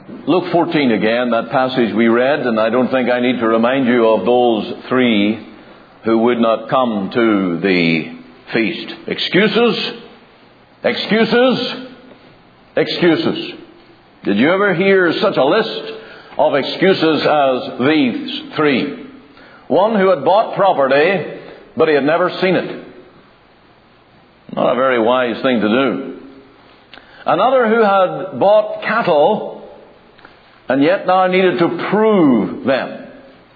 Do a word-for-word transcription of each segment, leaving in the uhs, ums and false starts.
Luke fourteen again, that passage we read, and I don't think I need to remind you of those three who would not come to the feast. Excuses, excuses, excuses. Did you ever hear such a list of excuses as these three? One who had bought property, but he had never seen it. Not a very wise thing to do. Another who had bought cattle, and yet now needed to prove them.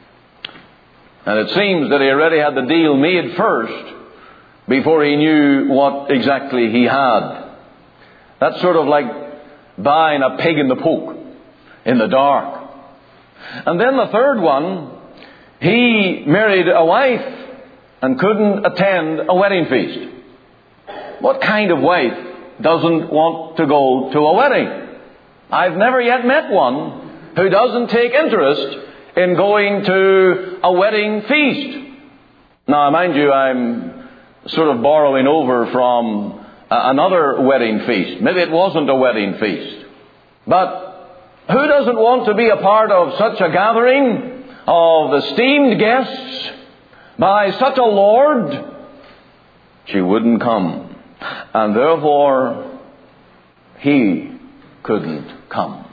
And it seems that he already had the deal made first before he knew what exactly he had. That's sort of like buying a pig in the poke, in the dark. And then the third one, he married a wife and couldn't attend a wedding feast. What kind of wife doesn't want to go to a wedding? I've never yet met one who doesn't take interest in going to a wedding feast. Now, mind you, I'm sort of borrowing over from another wedding feast. Maybe it wasn't a wedding feast. But who doesn't want to be a part of such a gathering of esteemed guests by such a Lord? She wouldn't come. And therefore, he couldn't come.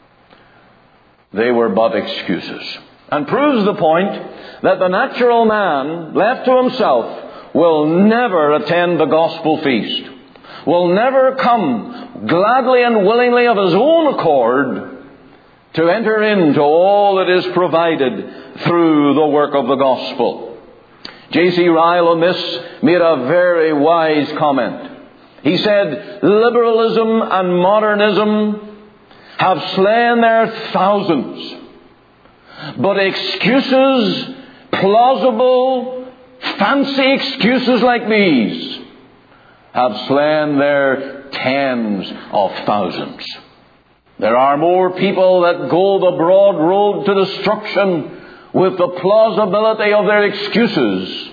They were but excuses. And proves the point that the natural man, left to himself, will never attend the gospel feast. Will never come gladly and willingly of his own accord to enter into all that is provided through the work of the gospel. J C Ryle on this made a very wise comment. He said, liberalism and modernism have slain their thousands, but excuses, plausible, fancy excuses like these, have slain their tens of thousands. There are more people that go the broad road to destruction with the plausibility of their excuses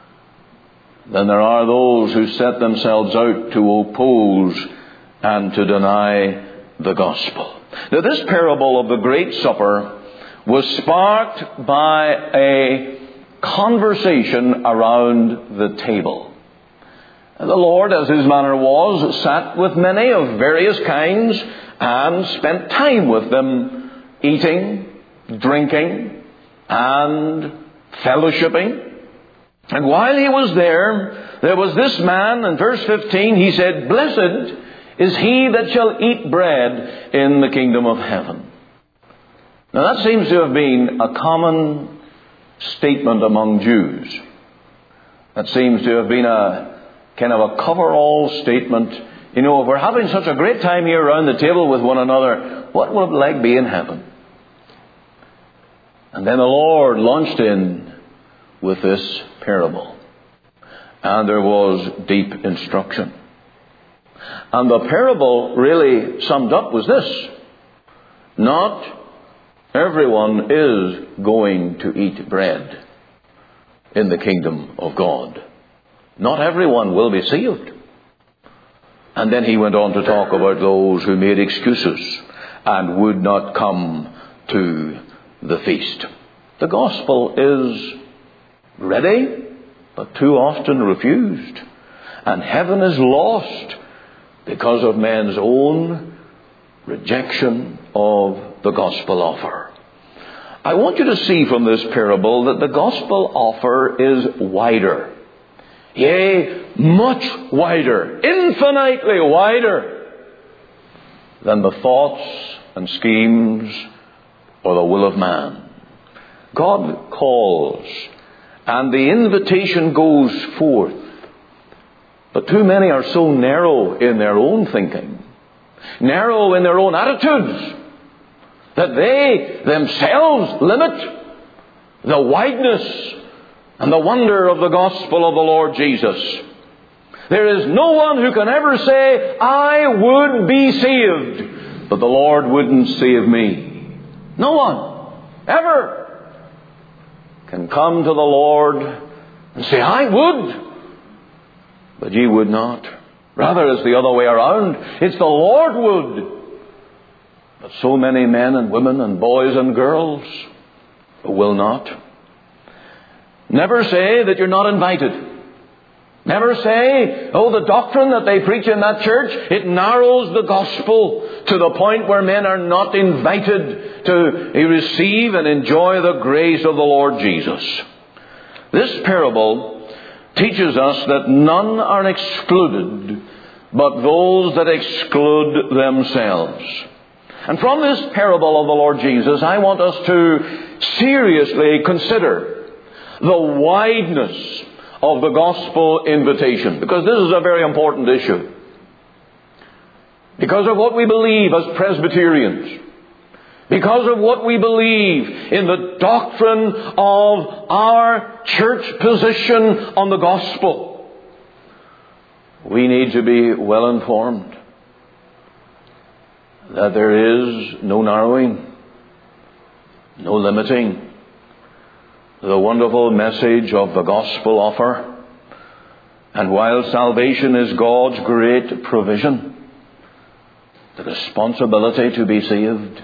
than there are those who set themselves out to oppose and to deny the gospel. Now, this parable of the Great Supper was sparked by a conversation around the table. And the Lord, as his manner was, sat with many of various kinds and spent time with them, eating, drinking, and fellowshipping. And while he was there, there was this man, in verse fifteen, he said, "Blessed is he that shall eat bread in the kingdom of heaven." Now that seems to have been a common statement among Jews. That seems to have been a kind of a cover-all statement. You know, if we're having such a great time here around the table with one another, what will it like be in heaven? And then the Lord launched in with this parable. And there was deep instruction. And the parable really summed up was this: not everyone is going to eat bread in the kingdom of God. Not everyone will be saved. And then he went on to talk about those who made excuses and would not come to the feast. The gospel is ready, but too often refused. And heaven is lost because of men's own rejection of the gospel offer. I want you to see from this parable that the gospel offer is wider. Yea, much wider, infinitely wider than the thoughts and schemes or the will of man. God calls, and the invitation goes forth. But too many are so narrow in their own thinking, narrow in their own attitudes, that they themselves limit the wideness and the wonder of the gospel of the Lord Jesus. There is no one who can ever say, "I would be saved, but the Lord wouldn't save me." No one ever can come to the Lord and say, "I would, but ye would not." Rather, it's the other way around. It's the Lord would, But so many men and women and boys and girls will not. Never say that you're not invited. Never say, oh, the doctrine that they preach in that church, it narrows the gospel to the point where men are not invited to receive and enjoy the grace of the Lord Jesus. This parable teaches us that none are excluded but those that exclude themselves. And from this parable of the Lord Jesus, I want us to seriously consider the wideness of the gospel invitation, because this is a very important issue. Because of what we believe as Presbyterians, because of what we believe in the doctrine of our church position on the gospel, we need to be well informed that there is no narrowing, no limiting the wonderful message of the gospel offer. And while salvation is God's great provision, the responsibility to be saved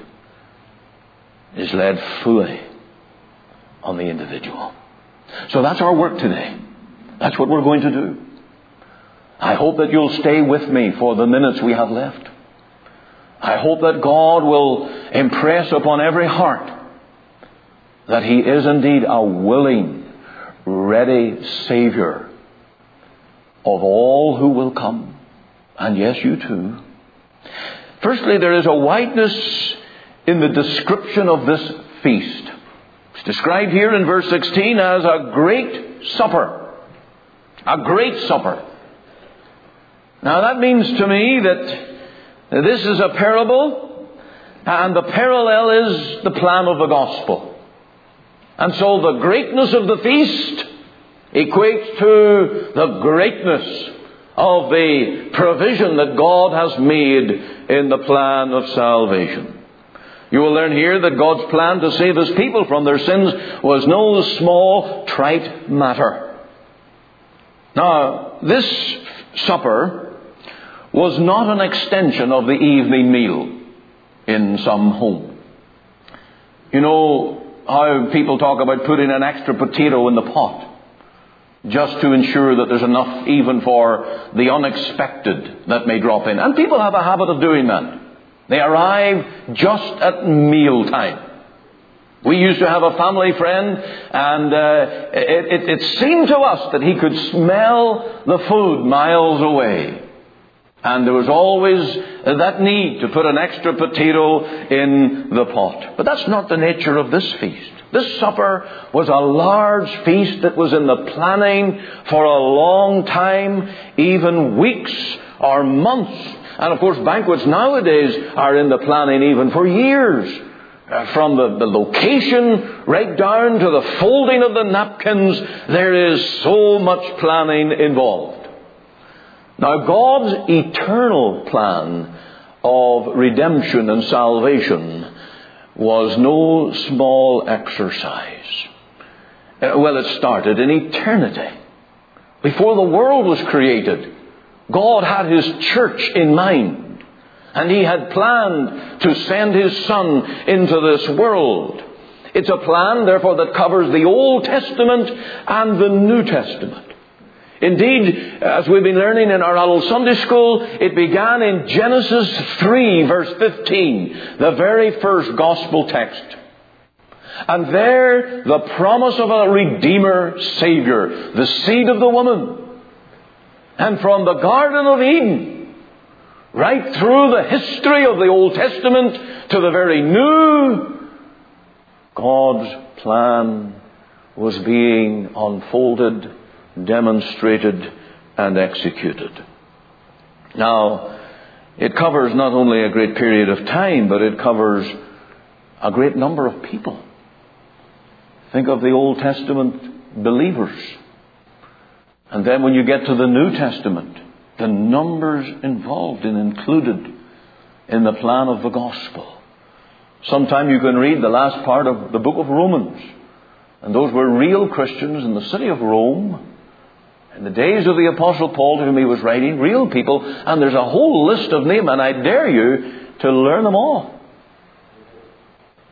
is laid fully on the individual. So that's our work today. That's what we're going to do. I hope that you'll stay with me for the minutes we have left. I hope that God will impress upon every heart that He is indeed a willing, ready Savior of all who will come. And yes, you too. Firstly, there is a wideness in the description of this feast. It's described here in verse sixteen as a great supper. A great supper. Now that means to me that this is a parable, and the parallel is the plan of the gospel. And so the greatness of the feast equates to the greatness of the provision that God has made in the plan of salvation. You will learn here that God's plan to save His people from their sins was no small, trite matter. Now, this supper was not an extension of the evening meal in some home. You know how people talk about putting an extra potato in the pot just to ensure that there's enough even for the unexpected that may drop in. And people have a habit of doing that. They arrive just at mealtime. We used to have a family friend, and uh, it, it, it seemed to us that he could smell the food miles away. And there was always that need to put an extra potato in the pot. But that's not the nature of this feast. This supper was a large feast that was in the planning for a long time, even weeks or months. And of course, banquets nowadays are in the planning even for years. Uh, from the, the location right down to the folding of the napkins, there is so much planning involved. Now, God's eternal plan of redemption and salvation was no small exercise. Uh, well, it started in eternity. Before the world was created, God had His church in mind. And He had planned to send His Son into this world. It's a plan, therefore, that covers the Old Testament and the New Testament. Indeed, as we've been learning in our adult Sunday school, it began in Genesis three, verse fifteen, the very first gospel text. And there, the promise of a Redeemer, Savior, the seed of the woman. And from the Garden of Eden, right through the history of the Old Testament to the very New, God's plan was being unfolded, demonstrated, and executed. Now, it covers not only a great period of time, but it covers a great number of people. Think of the Old Testament believers. And then when you get to the New Testament, the numbers involved and included in the plan of the gospel. Sometime you can read the last part of the book of Romans. And those were real Christians in the city of Rome, in the days of the Apostle Paul, to whom he was writing, real people. And there's a whole list of names, and I dare you to learn them all.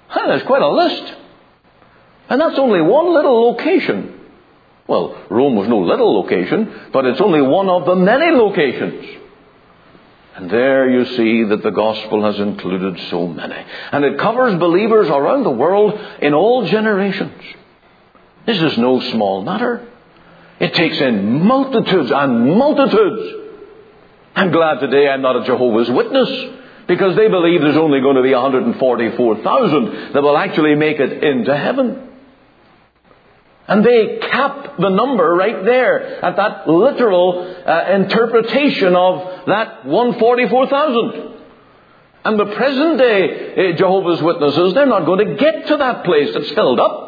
Huh, there's quite a list. And that's only one little location. Well, Rome was no little location, but it's only one of the many locations. And there you see that the gospel has included so many. And it covers believers around the world in all generations. This is no small matter. It takes in multitudes and multitudes. I'm glad today I'm not a Jehovah's Witness, because they believe there's only going to be one hundred forty-four thousand that will actually make it into heaven. And they cap the number right there at that literal uh, interpretation of that one hundred forty-four thousand. And the present day uh, Jehovah's Witnesses, they're not going to get to that place that's filled up.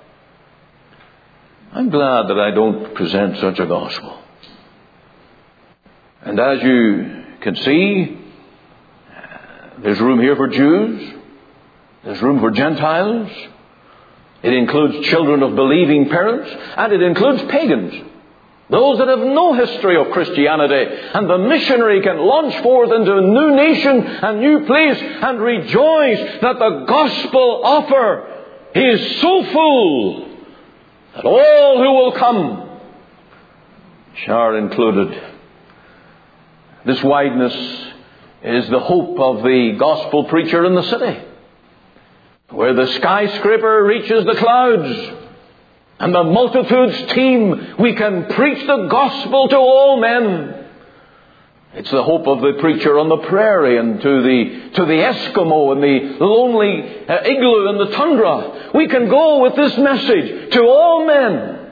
I'm glad that I don't present such a gospel. And as you can see, there's room here for Jews. There's room for Gentiles. It includes children of believing parents. And it includes pagans. Those that have no history of Christianity. And the missionary can launch forth into a new nation and new place and rejoice that the gospel offer is so full that all who will come are included. This wideness is the hope of the gospel preacher in the city, where the skyscraper reaches the clouds and the multitudes teem. We can preach the gospel to all men. It's the hope of the preacher on the prairie and to the to the Eskimo and the lonely uh, igloo in the tundra. We can go with this message to all men.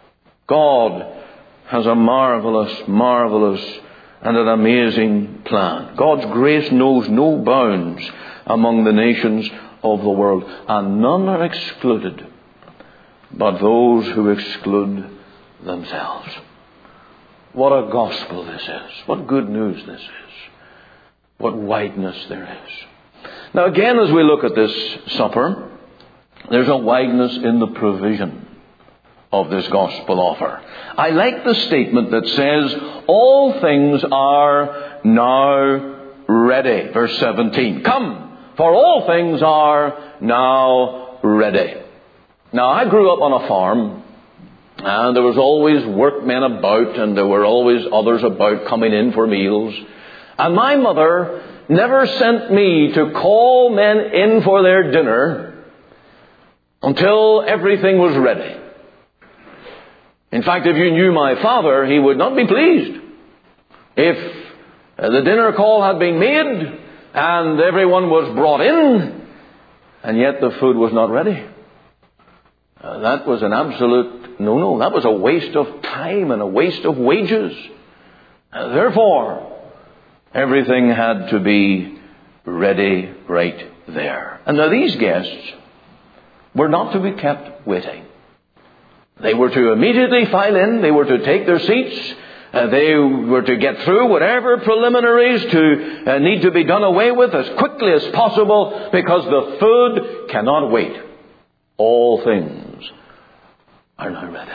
God has a marvelous, marvelous and an amazing plan. God's grace knows no bounds among the nations of the world, and none are excluded but those who exclude themselves. What a gospel this is. What good news this is. What wideness there is. Now again, as we look at this supper, there's a wideness in the provision of this gospel offer. I like the statement that says, all things are now ready. Verse seventeen. Come, for all things are now ready. Now, I grew up on a farm, and there was always workmen about, and there were always others about coming in for meals. And my mother never sent me to call men in for their dinner until everything was ready. In fact, if you knew my father, he would not be pleased if the dinner call had been made and everyone was brought in, and yet the food was not ready. Uh, that was an absolute no-no. That was a waste of time and a waste of wages. Uh, therefore, everything had to be ready right there. And now these guests were not to be kept waiting. They were to immediately file in. They were to take their seats. Uh, they were to get through whatever preliminaries to uh, need to be done away with as quickly as possible, because the food cannot wait. All things are now ready.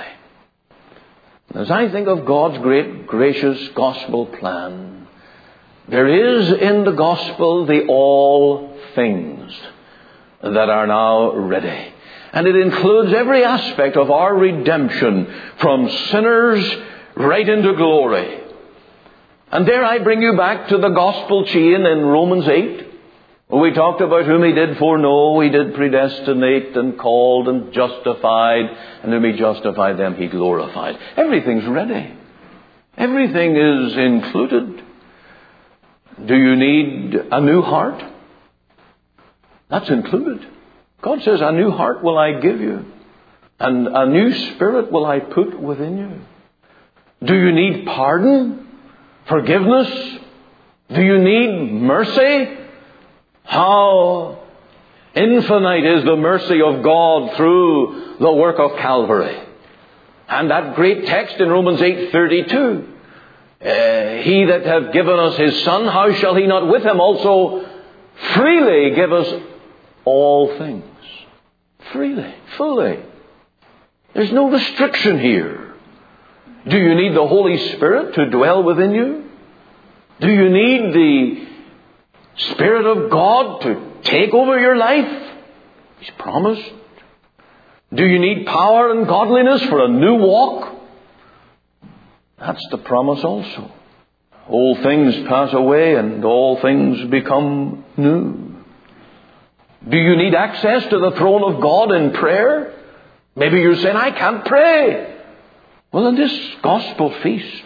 As I think of God's great, gracious gospel plan, there is in the gospel the all things that are now ready. And it includes every aspect of our redemption from sinners right into glory. And there I bring you back to the gospel chain in Romans eight. We talked about whom he did foreknow, he did predestinate and called and justified, and whom he justified, them he glorified. Everything's ready. Everything is included. Do you need a new heart? That's included. God says, a new heart will I give you, and a new spirit will I put within you. Do you need pardon? Forgiveness? Do you need mercy? How infinite is the mercy of God through the work of Calvary. And that great text in Romans eight thirty-two. Uh, he that hath given us his Son, how shall he not with him also freely give us all things? Freely, fully. There's no restriction here. Do you need the Holy Spirit to dwell within you? Do you need the Spirit of God to take over your life? He's promised. Do you need power and godliness for a new walk? That's the promise also. All things pass away and all things become new. Do you need access to the throne of God in prayer? Maybe you're saying, I can't pray. Well, in this gospel feast,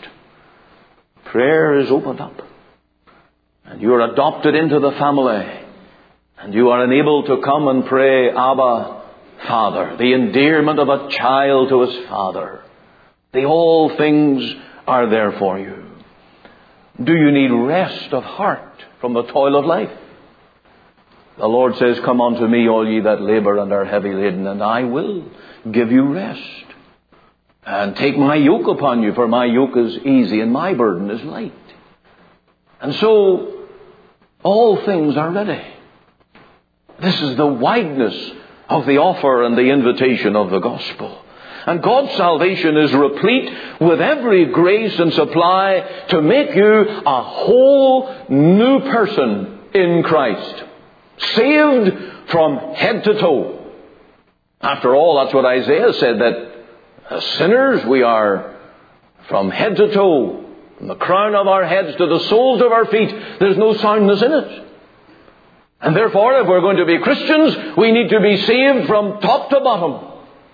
prayer is opened up. And you are adopted into the family. And you are enabled to come and pray, Abba, Father. The endearment of a child to his father. The all things are there for you. Do you need rest of heart from the toil of life? The Lord says, come unto me, all ye that labor and are heavy laden, and I will give you rest. And take my yoke upon you, for my yoke is easy and my burden is light. And so, all things are ready. This is the wideness of the offer and the invitation of the gospel. And God's salvation is replete with every grace and supply to make you a whole new person in Christ. Saved from head to toe. After all, that's what Isaiah said, that as sinners we are from head to toe. From the crown of our heads to the soles of our feet. There's no soundness in it. And therefore, if we're going to be Christians, we need to be saved from top to bottom.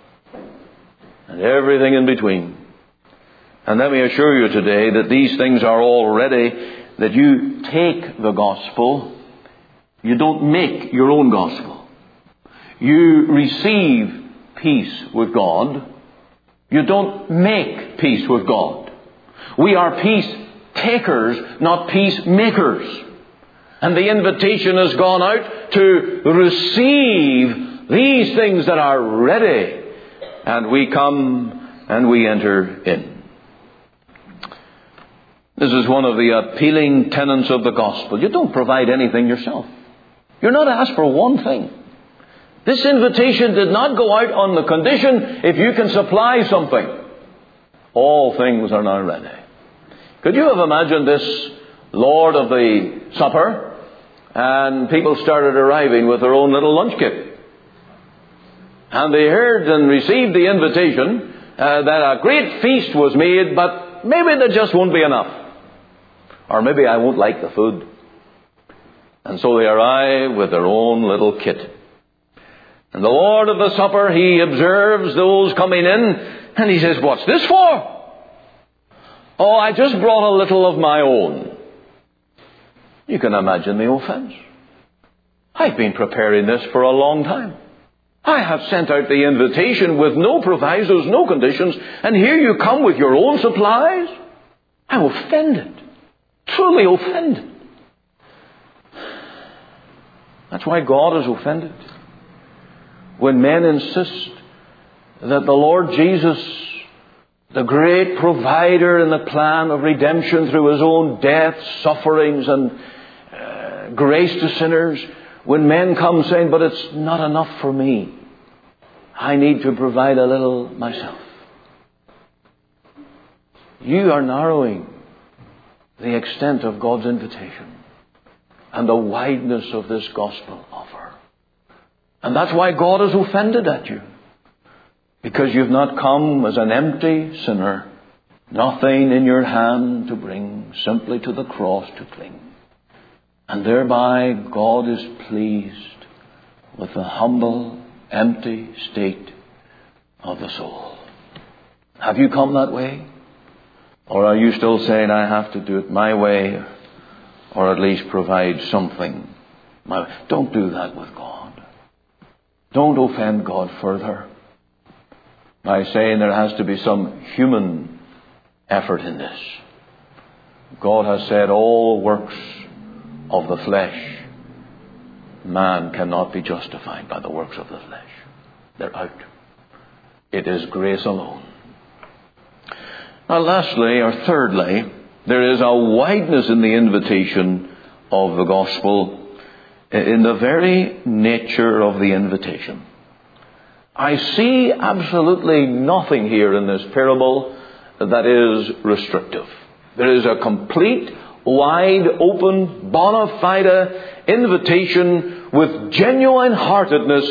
And everything in between. And let me assure you today that these things are all ready, that you take the gospel. You don't make your own gospel. You receive peace with God. You don't make peace with God. We are peace takers, not peace makers. And the invitation has gone out to receive these things that are ready. And we come and we enter in. This is one of the appealing tenets of the gospel. You don't provide anything yourself. You're not asked for one thing. This invitation did not go out on the condition if you can supply something. All things are now ready. Could you have imagined this Lord of the Supper, and people started arriving with their own little lunch kit? And they heard and received the invitation uh, that a great feast was made, but maybe there just won't be enough. Or maybe I won't like the food. And so they arrive with their own little kit. And the Lord of the Supper, He observes those coming in, and He says, what's this for? Oh, I just brought a little of my own. You can imagine the offense. I've been preparing this for a long time. I have sent out the invitation with no provisos, no conditions, and here you come with your own supplies? I'm offended. Truly offended. That's why God is offended. When men insist that the Lord Jesus, the great provider in the plan of redemption through His own death, sufferings and uh, grace to sinners, when men come saying, but it's not enough for me. I need to provide a little myself. You are narrowing the extent of God's invitation and the wideness of this gospel offer. And that's why God is offended at you. Because you've not come as an empty sinner, nothing in your hand to bring, simply to the cross to cling. And thereby God is pleased with the humble, empty state of the soul. Have you come that way? Or are you still saying, I have to do it my way, or at least provide something? Don't do that with God. Don't offend God further by saying there has to be some human effort in this. God has said all works of the flesh, man cannot be justified by the works of the flesh. They're out. It is grace alone. Now lastly, or thirdly, there is a wideness in the invitation of the gospel in the very nature of the invitation. I see absolutely nothing here in this parable that is restrictive. There is a complete, wide open, bona fide invitation with genuine heartedness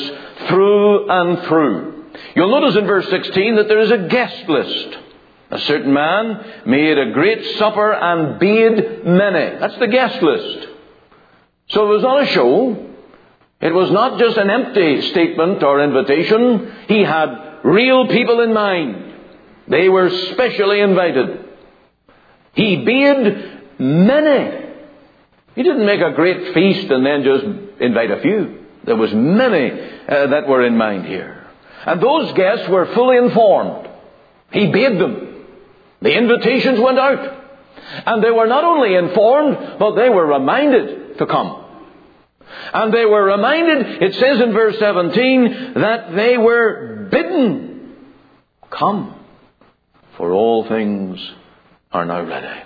through and through. You'll notice in verse sixteen that there is a guest list. A certain man made a great supper and bade many. That's the guest list. So it was not a show. It was not just an empty statement or invitation. He had real people in mind. They were specially invited. He bade many. He didn't make a great feast and then just invite a few. There was many uh, that were in mind here. And those guests were fully informed. He bade them. The invitations went out. And they were not only informed, but they were reminded to come. And they were reminded, it says in verse seventeen, that they were bidden. Come, for all things are now ready.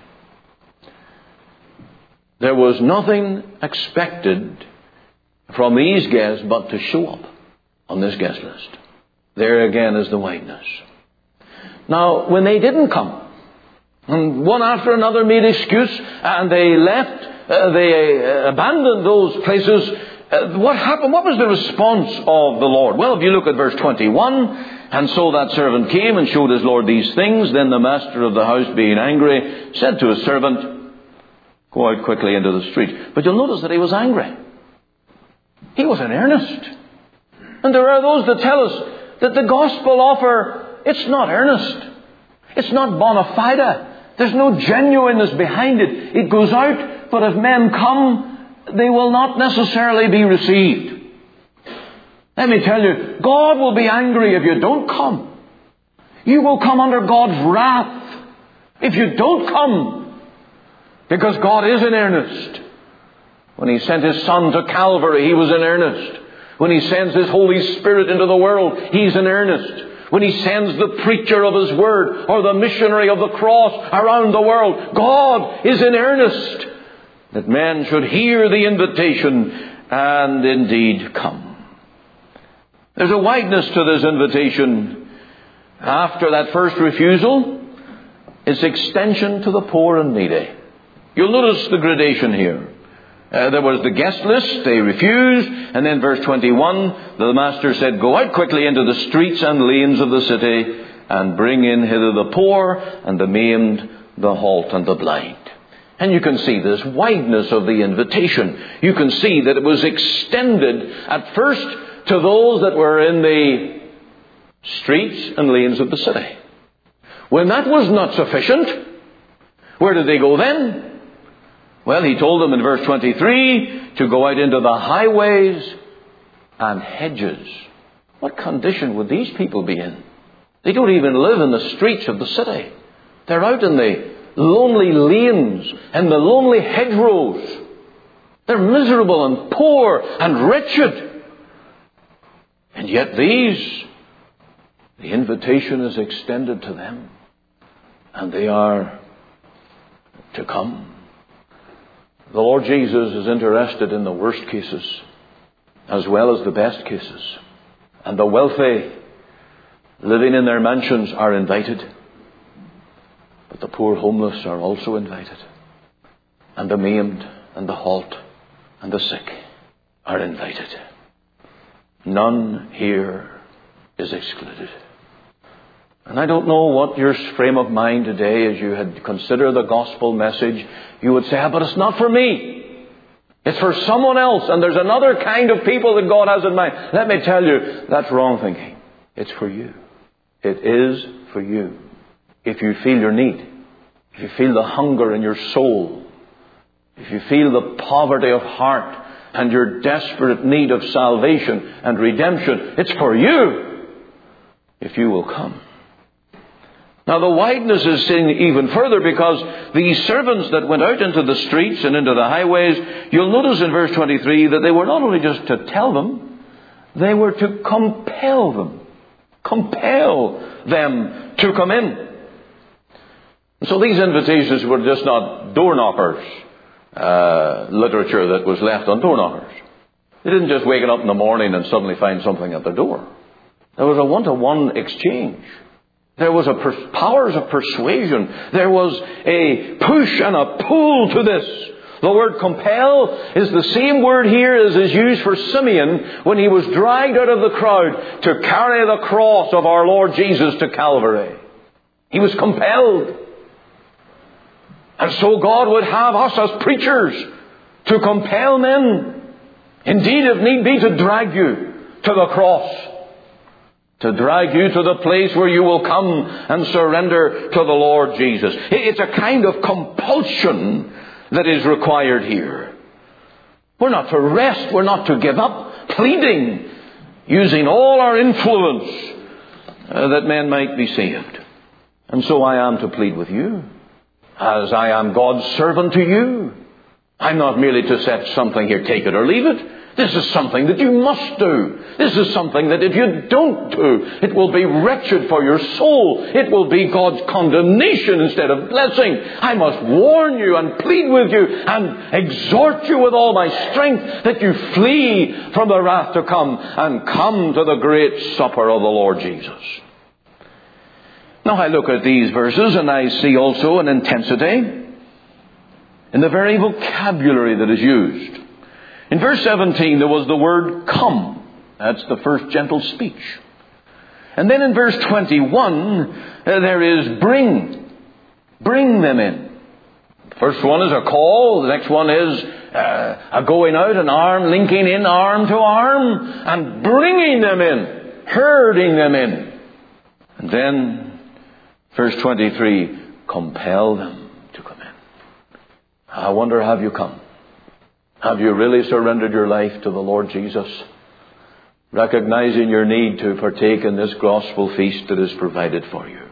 There was nothing expected from these guests but to show up on this guest list. There again is the wideness. Now, when they didn't come, and one after another made excuse, and they left, uh, they uh, abandoned those places, uh, what happened? What was the response of the Lord? Well, if you look at verse twenty-one, and so that servant came and showed his Lord these things. Then the master of the house, being angry, said to his servant, go out quickly into the street. But you'll notice that he was angry. He was in earnest. And there are those that tell us that the gospel offer, it's not earnest. It's not bona fide. There's no genuineness behind it. It goes out, but if men come, they will not necessarily be received. Let me tell you, God will be angry if you don't come. You will come under God's wrath if you don't come. Because God is in earnest. When He sent His Son to Calvary, He was in earnest. When He sends His Holy Spirit into the world, He's in earnest. When He sends the preacher of His Word or the missionary of the cross around the world, God is in earnest that men should hear the invitation and indeed come. There's a wideness to this invitation. After that first refusal, its extension to the poor and needy. You'll notice the gradation here. Uh, there was the guest list, they refused, and then verse twenty-one, the master said, go out quickly into the streets and lanes of the city, and bring in hither the poor, and the maimed, the halt, and the blind. And you can see this wideness of the invitation. You can see that it was extended at first to those that were in the streets and lanes of the city. When that was not sufficient, where did they go then? Well, He told them in verse twenty-three to go out into the highways and hedges. What condition would these people be in? They don't even live in the streets of the city. They're out in the lonely lanes and the lonely hedgerows. They're miserable and poor and wretched. And yet these, the invitation is extended to them. And they are to come. The Lord Jesus is interested in the worst cases as well as the best cases. And the wealthy living in their mansions are invited. But the poor homeless are also invited. And the maimed and the halt and the sick are invited. None here is excluded. And I don't know what your frame of mind today as you had consider the gospel message. You would say, ah, but it's not for me. It's for someone else. And there's another kind of people that God has in mind. Let me tell you, that's wrong thinking. It's for you. It is for you. If you feel your need. If you feel the hunger in your soul. If you feel the poverty of heart and your desperate need of salvation and redemption. It's for you. If you will come. Now the wideness is seen even further because these servants that went out into the streets and into the highways, you'll notice in verse twenty-three that they were not only just to tell them, they were to compel them. Compel them to come in. So these invitations were just not door knockers, uh, literature that was left on door knockers. They didn't just wake up in the morning and suddenly find something at the door. There was a one-to-one exchange. There was a pers- powers of persuasion. There was a push and a pull to this. The word compel is the same word here as is used for Simeon when he was dragged out of the crowd to carry the cross of our Lord Jesus to Calvary. He was compelled. And so God would have us as preachers to compel men, indeed if need be, to drag you to the cross, to drag you to the place where you will come and surrender to the Lord Jesus. It's a kind of compulsion that is required here. We're not to rest, we're not to give up, pleading, using all our influence uh, that men might be saved. And so I am to plead with you, as I am God's servant to you. I'm not merely to set something here, take it or leave it. This is something that you must do. This is something that if you don't do, it will be wretched for your soul. It will be God's condemnation instead of blessing. I must warn you and plead with you and exhort you with all my strength that you flee from the wrath to come and come to the great supper of the Lord Jesus. Now I look at these verses and I see also an intensity in the very vocabulary that is used. In verse seventeen, there was the word come. That's the first gentle speech. And then in verse twenty-one, uh, there is bring. Bring them in. The first one is a call. The next one is uh, a going out, an arm, linking in arm to arm, and bringing them in, herding them in. And then, verse twenty-three, compel them to come in. I wonder, have you come? Have you really surrendered your life to the Lord Jesus, recognizing your need to partake in this gospel feast that is provided for you?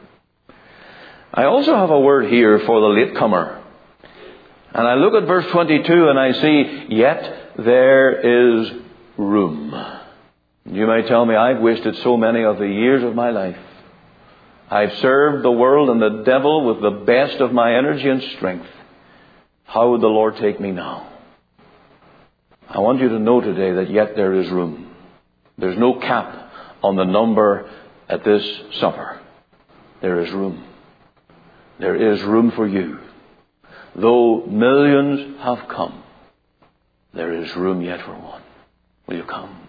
I also have a word here for the latecomer. And I look at verse twenty-two and I see, yet there is room. You may tell me, I've wasted so many of the years of my life. I've served the world and the devil with the best of my energy and strength. How would the Lord take me now? I want you to know today that yet there is room. There's no cap on the number at this supper. There is room. There is room for you. Though millions have come, there is room yet for one. Will you come?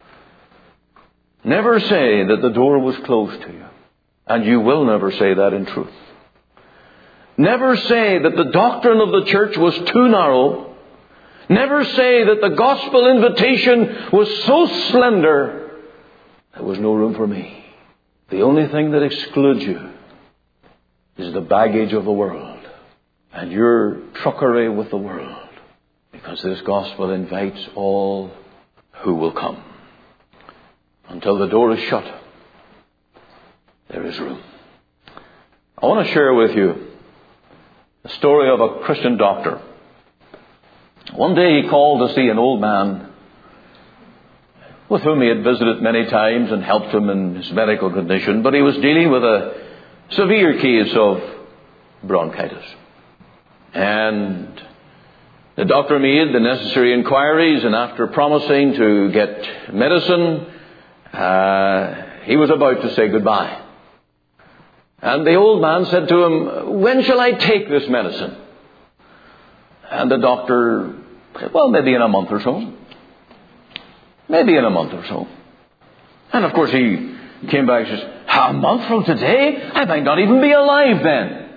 Never say that the door was closed to you. And you will never say that in truth. Never say that the doctrine of the church was too narrow. Never say that the gospel invitation was so slender, there was no room for me. The only thing that excludes you is the baggage of the world and your truckery with the world. Because this gospel invites all who will come. Until the door is shut, there is room. I want to share with you the story of a Christian doctor. One day he called to see an old man with whom he had visited many times and helped him in his medical condition, but he was dealing with a severe case of bronchitis. And the doctor made the necessary inquiries, and after promising to get medicine, uh, he was about to say goodbye. And the old man said to him, when shall I take this medicine? And the doctor said, well, maybe in a month or so. Maybe in a month or so. And of course he came back and says, a month from today? I might not even be alive then.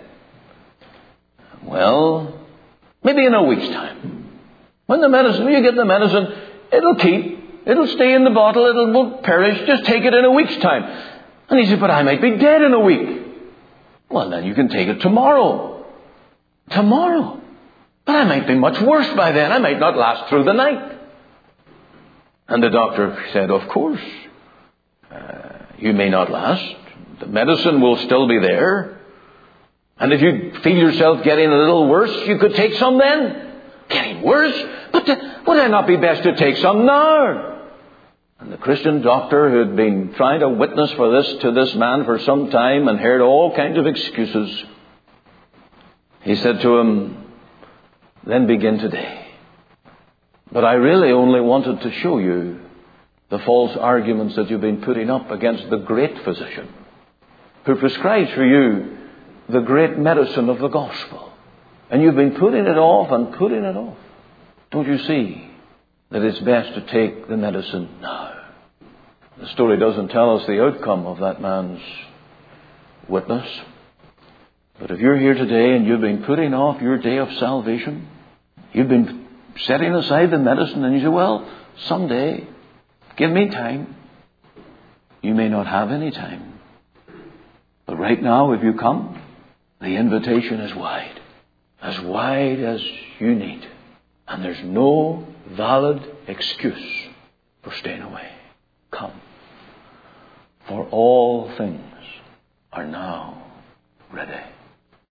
Well, maybe in a week's time. When the medicine, you get the medicine, it'll keep, it'll stay in the bottle, it won't perish, just take it in a week's time. And he said, but I might be dead in a week. Well, then you can take it tomorrow. Tomorrow. But I might be much worse by then. I might not last through the night. And the doctor said, of course, uh, you may not last. The medicine will still be there. And if you feel yourself getting a little worse, you could take some then. Getting worse? But uh, would it not be best to take some now? And the Christian doctor, who had been trying to witness for this to this man for some time and heard all kinds of excuses, he said to him, then begin today. But I really only wanted to show you the false arguments that you've been putting up against the great physician who prescribes for you the great medicine of the gospel. And you've been putting it off and putting it off. Don't you see that it's best to take the medicine now? The story doesn't tell us the outcome of that man's witness. But if you're here today and you've been putting off your day of salvation, you've been setting aside the medicine, and you say, well, someday, give me time. You may not have any time. But right now, if you come, the invitation is wide. As wide as you need. And there's no valid excuse for staying away. Come. For all things are now ready.